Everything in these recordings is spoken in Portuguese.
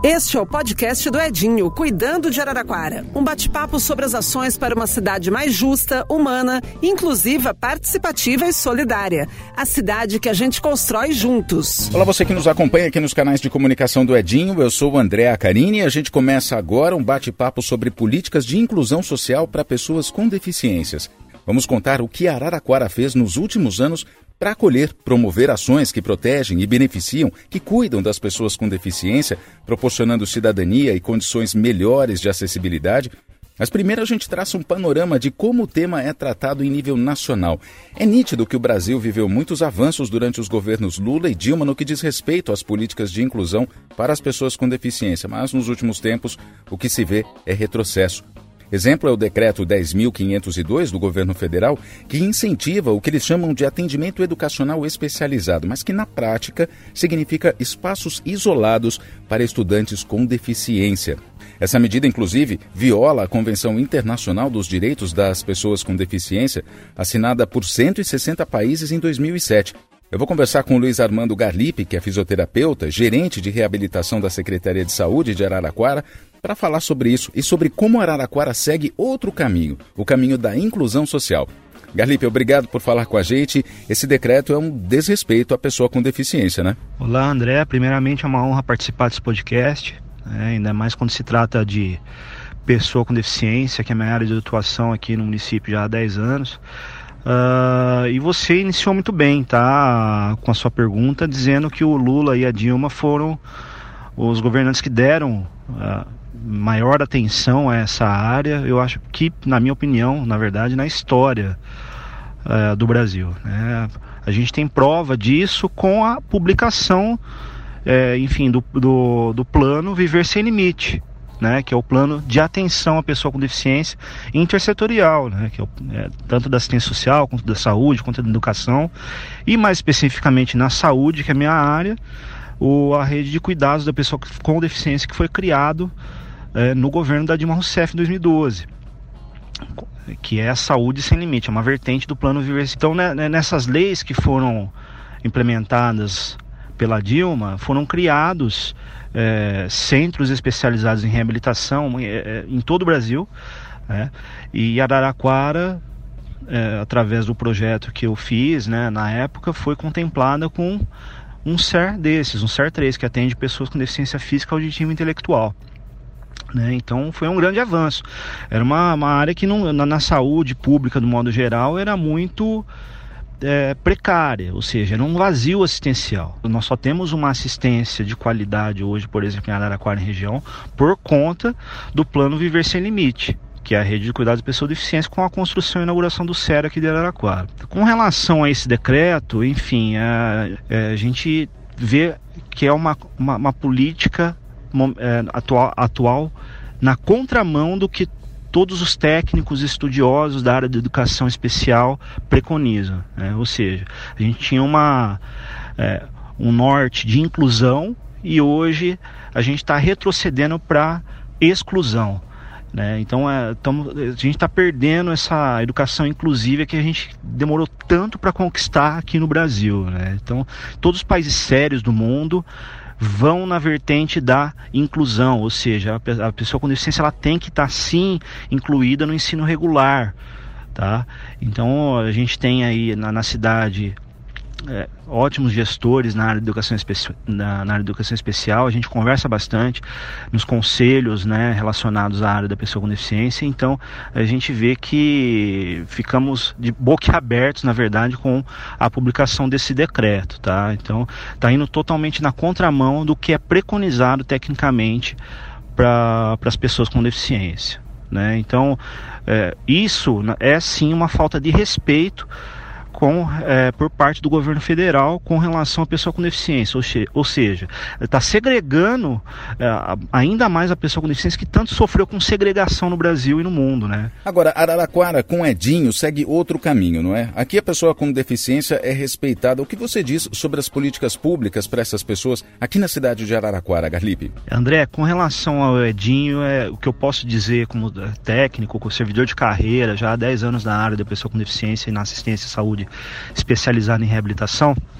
Este é o podcast do Edinho, Cuidando de Araraquara. Um bate-papo sobre as ações para uma cidade mais justa, humana, inclusiva, participativa e solidária. A cidade que a gente constrói juntos. Olá, você que nos acompanha aqui nos canais de comunicação do Edinho. Eu sou o André Acarini e a gente começa agora um bate-papo sobre políticas de inclusão social para pessoas com deficiências. Vamos contar o que Araraquara fez nos últimos anos para acolher, promover ações que protegem e beneficiam, que cuidam das pessoas com deficiência, proporcionando cidadania e condições melhores de acessibilidade. Mas primeiro a gente traça um panorama de como o tema é tratado em nível nacional. É nítido que o Brasil viveu muitos avanços durante os governos Lula e Dilma no que diz respeito às políticas de inclusão para as pessoas com deficiência, mas nos últimos tempos o que se vê é retrocesso. Exemplo é o decreto 10.502 do governo federal, que incentiva o que eles chamam de atendimento educacional especializado, mas que na prática significa espaços isolados para estudantes com deficiência. Essa medida, inclusive, viola a Convenção Internacional dos Direitos das Pessoas com Deficiência, assinada por 160 países em 2007. Eu vou conversar com o Luiz Armando Garlipe, que é fisioterapeuta, gerente de reabilitação da Secretaria de Saúde de Araraquara, para falar sobre isso e sobre como Araraquara segue outro caminho, o caminho da inclusão social. Garlipe, obrigado por falar com a gente. Esse decreto é um desrespeito à pessoa com deficiência, né? Olá, André. Primeiramente é uma honra participar desse podcast, ainda mais quando se trata de pessoa com deficiência, que é a minha área de atuação aqui no município já há 10 anos. E você iniciou muito bem, tá? Com a sua pergunta, dizendo que o Lula e a Dilma foram os governantes que deram maior atenção a essa área, eu acho que, na minha opinião, na verdade, na história do Brasil, né? A gente tem prova disso com a publicação, do plano Viver Sem Limite, né, que é o plano de atenção à pessoa com deficiência intersetorial, né, que é tanto da assistência social, quanto da saúde, quanto da educação, e mais especificamente na saúde, que é a minha área, a rede de cuidados da pessoa com deficiência, que foi criado no governo da Dilma Rousseff em 2012, que é a Saúde Sem Limite, é uma vertente do plano Viver. Então, nessas leis que foram implementadas pela Dilma, foram criados centros especializados em reabilitação em todo o Brasil, e Araraquara, através do projeto que eu fiz, na época, foi contemplada com um SER desses, um SER 3, que atende pessoas com deficiência física, auditiva e intelectual. Então foi um grande avanço. Era uma área que na saúde pública, do modo geral, era muito precária, ou seja, era um vazio assistencial. Nós só temos uma assistência de qualidade hoje, por exemplo, em Araraquara e região, por conta do plano Viver Sem Limite, que é a rede de cuidados de pessoas com deficiência, com a construção e inauguração do SER aqui de Araraquara. Com relação a esse decreto, enfim, a gente vê que é uma política atual na contramão do que todos os técnicos estudiosos da área de educação especial preconizam, ou seja, a gente tinha um norte de inclusão e hoje a gente está retrocedendo para exclusão, Então a gente está perdendo essa educação inclusiva que a gente demorou tanto para conquistar aqui no Brasil, Então todos os países sérios do mundo vão na vertente da inclusão, ou seja, a pessoa com deficiência ela tem que estar sim incluída no ensino regular, tá? Então a gente tem aí na cidade ótimos gestores na área de educação especial, a gente conversa bastante nos conselhos, relacionados à área da pessoa com deficiência, então a gente vê que ficamos de boquiabertos, na verdade, com a publicação desse decreto, tá? Então está indo totalmente na contramão do que é preconizado tecnicamente para as pessoas com deficiência, Então isso é sim uma falta de respeito por parte do governo federal com relação à pessoa com deficiência, ou seja, está segregando ainda mais a pessoa com deficiência, que tanto sofreu com segregação no Brasil e no mundo, Agora, Araraquara com Edinho segue outro caminho, não é? Aqui a pessoa com deficiência é respeitada. O que você diz sobre as políticas públicas para essas pessoas aqui na cidade de Araraquara, Garlipe? André, com relação ao Edinho, o que eu posso dizer como técnico, como servidor de carreira, já há 10 anos na área da pessoa com deficiência e na assistência à saúde especializada em reabilitação,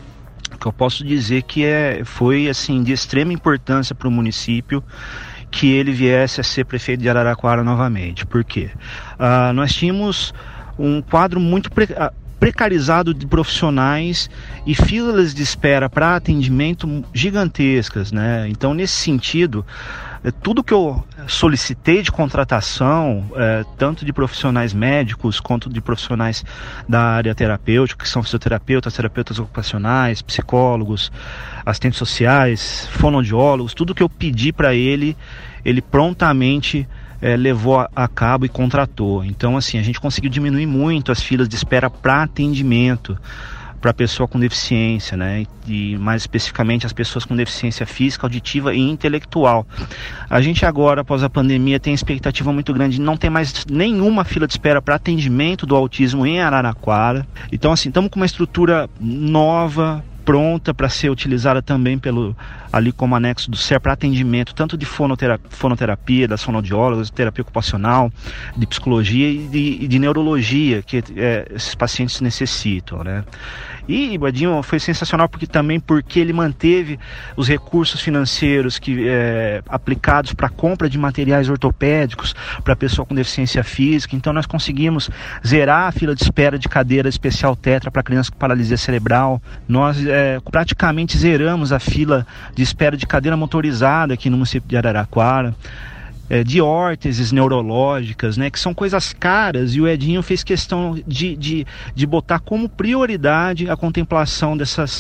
o que eu posso dizer que foi assim, de extrema importância para o município que ele viesse a ser prefeito de Araraquara novamente. Por quê? Nós tínhamos um quadro muito precarizado de profissionais e filas de espera para atendimento gigantescas, né? Então, nesse sentido, tudo que eu solicitei de contratação, tanto de profissionais médicos quanto de profissionais da área terapêutica, que são fisioterapeutas, terapeutas ocupacionais, psicólogos, assistentes sociais, fonoaudiólogos, tudo que eu pedi para ele prontamente levou a cabo e contratou. Então, assim, a gente conseguiu diminuir muito as filas de espera para atendimento para a pessoa com deficiência, né? E mais especificamente as pessoas com deficiência física, auditiva e intelectual. A gente agora, após a pandemia, tem expectativa muito grande de não ter mais nenhuma fila de espera para atendimento do autismo em Araraquara. Então, assim, estamos com uma estrutura nova, pronta para ser utilizada também ali como anexo do SER para atendimento tanto de fonoterapia, das fonoaudiólogas, de terapia ocupacional, de psicologia e de neurologia que esses pacientes necessitam, né? E o Edinho foi sensacional porque ele manteve os recursos financeiros aplicados para a compra de materiais ortopédicos para a pessoa com deficiência física. Então nós conseguimos zerar a fila de espera de cadeira especial tetra para criança com paralisia cerebral. Nós praticamente zeramos a fila de espera de cadeira motorizada aqui no município de Araraquara. De órteses neurológicas, né, que são coisas caras, e o Edinho fez questão de botar como prioridade a contemplação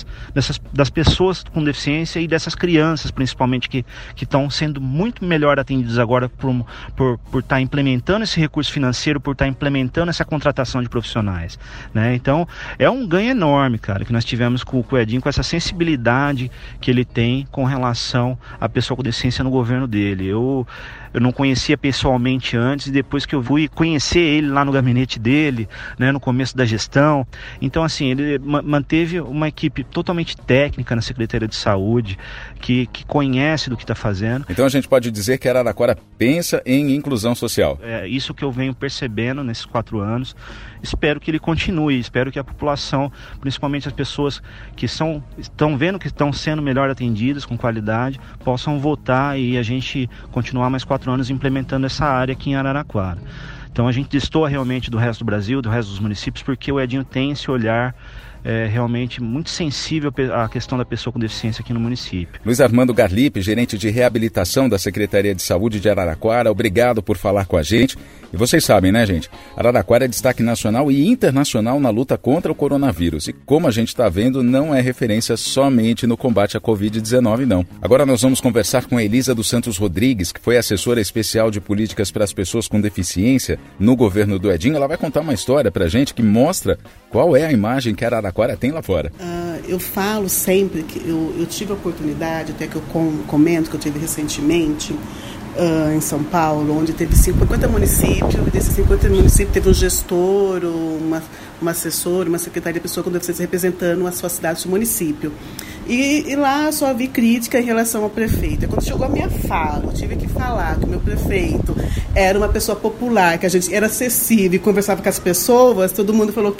das pessoas com deficiência e dessas crianças, principalmente, que estão sendo muito melhor atendidas agora por estar implementando esse recurso financeiro, por estar implementando essa contratação de profissionais, né? Então, é um ganho enorme, cara, que nós tivemos com o Edinho, com essa sensibilidade que ele tem com relação à pessoa com deficiência no governo dele. Eu não conhecia pessoalmente antes, e depois que eu fui conhecer ele lá no gabinete dele, né, no começo da gestão. Então, assim, ele manteve uma equipe totalmente técnica na Secretaria de Saúde, que conhece do que está fazendo. Então a gente pode dizer que Araraquara pensa em inclusão social. É isso que eu venho percebendo nesses 4 anos. Espero que ele continue, espero que a população, principalmente as pessoas que estão vendo que estão sendo melhor atendidas, com qualidade, possam votar e a gente continuar mais 4 anos implementando essa área aqui em Araraquara. Então a gente destoa realmente do resto do Brasil, do resto dos municípios, porque o Edinho tem esse olhar realmente muito sensível à questão da pessoa com deficiência aqui no município. Luiz Armando Garlipe, gerente de reabilitação da Secretaria de Saúde de Araraquara, obrigado por falar com a gente. E vocês sabem, né, gente? Araraquara é destaque nacional e internacional na luta contra o coronavírus. E como a gente está vendo, não é referência somente no combate à Covid-19, não. Agora nós vamos conversar com a Elisa dos Santos Rodrigues, que foi assessora especial de políticas para as pessoas com deficiência no governo do Edinho. Ela vai contar uma história para a gente que mostra qual é a imagem que Araraquara tem lá fora. Eu falo sempre que eu tive a oportunidade, até que eu comento que eu tive recentemente em São Paulo, onde teve 50 municípios, e desses 50 municípios teve um gestor, uma assessora, uma secretaria de pessoa com deficiência representando a sua cidade, o seu município. E lá eu só vi crítica em relação ao prefeito. Quando chegou a minha fala, eu tive que falar que o meu prefeito era uma pessoa popular, que a gente era acessível e conversava com as pessoas, todo mundo falou,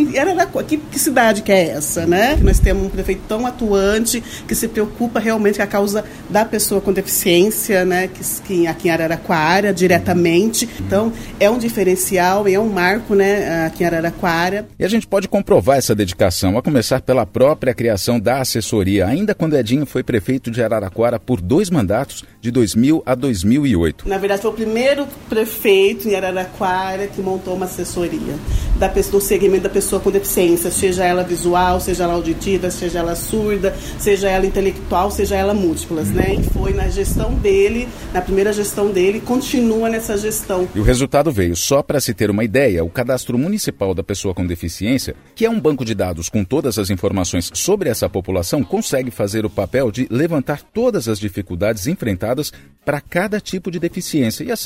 que cidade que é essa, né? Que nós temos um prefeito tão atuante, que se preocupa realmente com a causa da pessoa com deficiência, né? Que aqui em Araraquara, diretamente. Então, é um diferencial e é um marco, né? Aqui em Araraquara. E a gente pode comprovar essa dedicação, a começar pela própria criação da assessoria, ainda quando Edinho foi prefeito de Araraquara por 2 mandatos, de 2000 a 2008. Na verdade, foi o primeiro prefeito em Araraquara que montou uma assessoria do segmento da pessoa com deficiência, seja ela visual, seja ela auditiva, seja ela surda, seja ela intelectual, seja ela múltiplas, né? E foi na gestão dele, na primeira gestão dele, continua nessa gestão. E o resultado veio, só para se ter uma ideia, o Cadastro Municipal da Pessoa com Deficiência, que é um banco de dados com todas as informações sobre essa população, consegue fazer o papel de levantar todas as dificuldades enfrentadas para cada tipo de deficiência e, assim,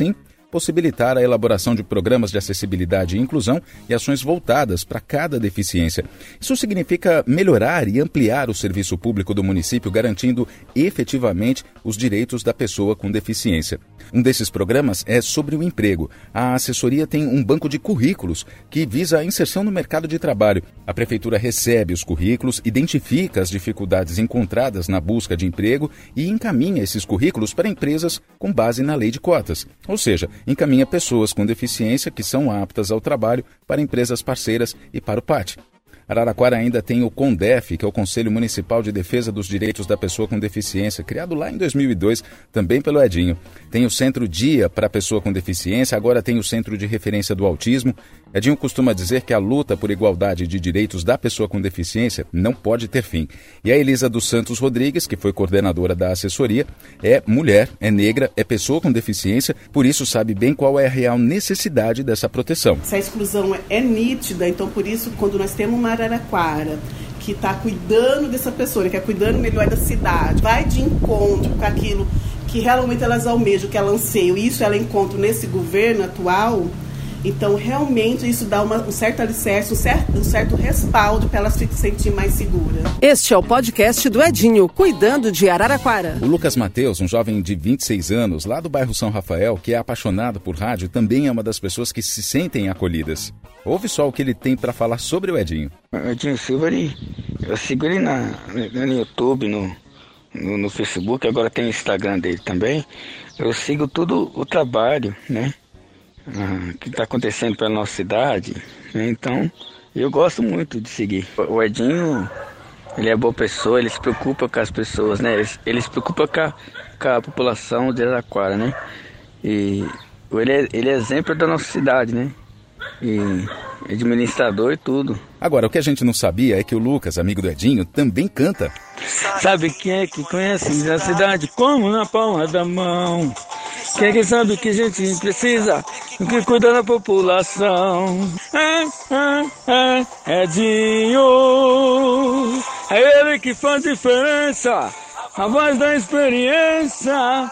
possibilitar a elaboração de programas de acessibilidade e inclusão e ações voltadas para cada deficiência. Isso significa melhorar e ampliar o serviço público do município, garantindo efetivamente os direitos da pessoa com deficiência. Um desses programas é sobre o emprego. A assessoria tem um banco de currículos que visa a inserção no mercado de trabalho. A prefeitura recebe os currículos, identifica as dificuldades encontradas na busca de emprego e encaminha esses currículos para empresas com base na lei de cotas. Ou seja, encaminha pessoas com deficiência que são aptas ao trabalho para empresas parceiras e para o PAT. Araraquara ainda tem o CONDEF, que é o Conselho Municipal de Defesa dos Direitos da Pessoa com Deficiência, criado lá em 2002, também pelo Edinho. Tem o Centro Dia para a Pessoa com Deficiência, agora tem o Centro de Referência do Autismo. Edinho costuma dizer que a luta por igualdade de direitos da pessoa com deficiência não pode ter fim. E a Elisa dos Santos Rodrigues, que foi coordenadora da assessoria, é mulher, é negra, é pessoa com deficiência, por isso sabe bem qual é a real necessidade dessa proteção. Essa exclusão é nítida, então por isso quando nós temos uma Araraquara que está cuidando dessa pessoa, que é cuidando melhor da cidade, vai de encontro com aquilo que realmente elas almejam, que elas anseiam, e isso ela encontra nesse governo atual, então realmente isso dá um certo alicerce, um certo respaldo para elas se sentir mais seguras. Este é o podcast do Edinho, cuidando de Araraquara. O Lucas Mateus, um jovem de 26 anos, lá do bairro São Rafael, que é apaixonado por rádio, também é uma das pessoas que se sentem acolhidas. Ouve só o que ele tem para falar sobre o Edinho. O Edinho Silva, eu sigo ele no YouTube, no Facebook, agora tem o Instagram dele também. Eu sigo tudo o trabalho, né? Que está acontecendo pela nossa cidade, né? Então eu gosto muito de seguir. O Edinho, ele é boa pessoa, ele se preocupa com as pessoas, né? Ele se preocupa com a população de Araraquara, né? E ele é exemplo da nossa cidade, né? E administrador e tudo. Agora, o que a gente não sabia é que o Lucas, amigo do Edinho, também canta. Sabe quem é que conhece a cidade como na palma da mão? Quem é que sabe o que a gente precisa, o que cuida da população? Edinho, é ele que faz diferença, a voz da experiência.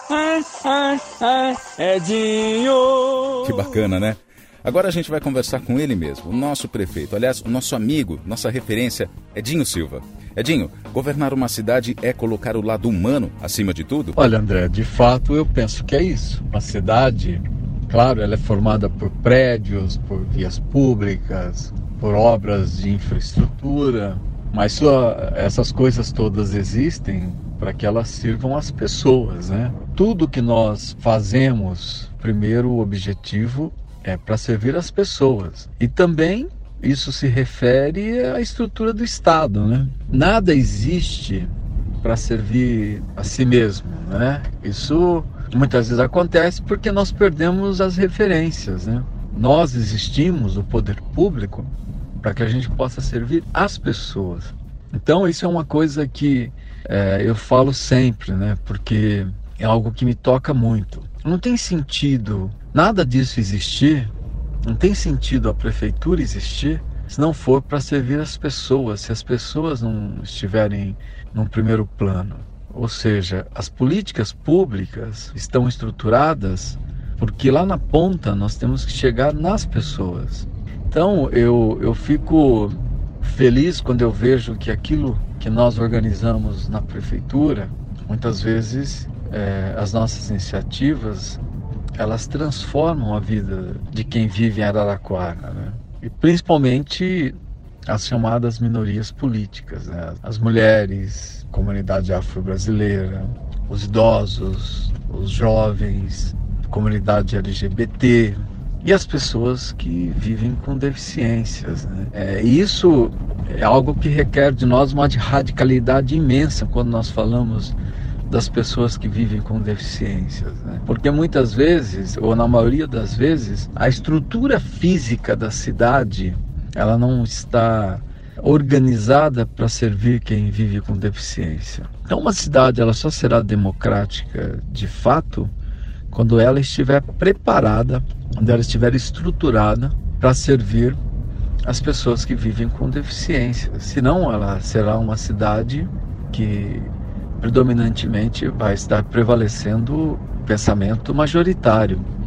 Edinho. Que bacana, né? Agora a gente vai conversar com ele mesmo, o nosso prefeito, aliás, o nosso amigo, nossa referência, Edinho Silva. Edinho, governar uma cidade é colocar o lado humano acima de tudo? Olha, André, de fato eu penso que é isso. Uma cidade, claro, ela é formada por prédios, por vias públicas, por obras de infraestrutura, mas essas coisas todas existem para que elas sirvam às pessoas, né? Tudo que nós fazemos, primeiro o objetivo é para servir as pessoas. E também isso se refere à estrutura do Estado, né? Nada existe para servir a si mesmo, né? Isso muitas vezes acontece porque nós perdemos as referências, né? Nós existimos, o poder público, para que a gente possa servir as pessoas. Então isso é uma coisa que eu falo sempre, né? Porque é algo que me toca muito. Não tem sentido nada disso existir, não tem sentido a prefeitura existir se não for para servir as pessoas, se as pessoas não estiverem num primeiro plano. Ou seja, as políticas públicas estão estruturadas porque lá na ponta nós temos que chegar nas pessoas. Então eu fico feliz quando eu vejo que aquilo que nós organizamos na prefeitura, muitas vezes as nossas iniciativas, elas transformam a vida de quem vive em Araraquara, né? E principalmente as chamadas minorias políticas, né? As mulheres, comunidade afro-brasileira, os idosos, os jovens, comunidade LGBT e as pessoas que vivem com deficiências, né? Isso é algo que requer de nós uma radicalidade imensa quando nós falamos das pessoas que vivem com deficiências, né? Porque muitas vezes, ou na maioria das vezes, a estrutura física da cidade, ela não está organizada para servir quem vive com deficiência. Então uma cidade ela só será democrática de fato quando ela estiver preparada, quando ela estiver estruturada para servir as pessoas que vivem com deficiência. Senão ela será uma cidade que predominantemente vai estar prevalecendo o pensamento majoritário.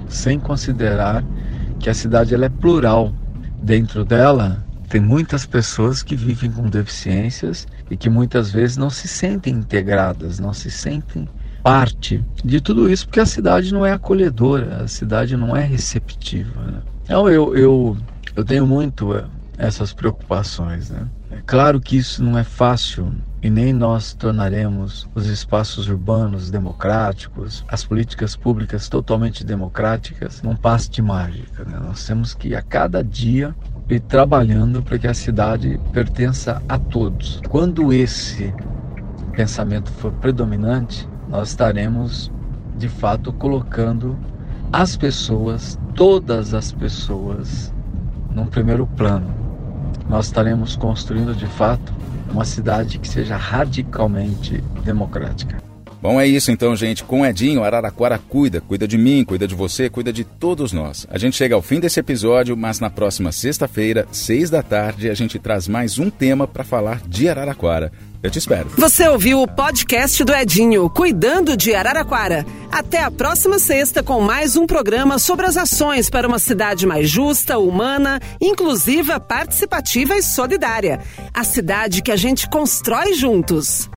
sem considerar que a cidade ela é plural. Dentro dela tem muitas pessoas que vivem com deficiências e que muitas vezes não se sentem integradas, não se sentem parte de tudo isso, porque a cidade não é acolhedora, a cidade não é receptiva, né? Então eu tenho muito essas preocupações, né? É claro que isso não é fácil e nem nós tornaremos os espaços urbanos democráticos, as políticas públicas totalmente democráticas, num passe de mágica, né? Nós temos que a cada dia ir trabalhando para que a cidade pertença a todos. Quando esse pensamento for predominante, nós estaremos de fato colocando as pessoas, todas as pessoas, num primeiro plano. Nós estaremos construindo de fato uma cidade que seja radicalmente democrática. Bom, é isso então, gente. Com Edinho, Araraquara cuida de mim, cuida de você, cuida de todos nós. A gente chega ao fim desse episódio, mas na próxima sexta-feira, 18h, a gente traz mais um tema para falar de Araraquara. Eu te espero. Você ouviu o podcast do Edinho, Cuidando de Araraquara. Até a próxima sexta com mais um programa sobre as ações para uma cidade mais justa, humana, inclusiva, participativa e solidária. A cidade que a gente constrói juntos.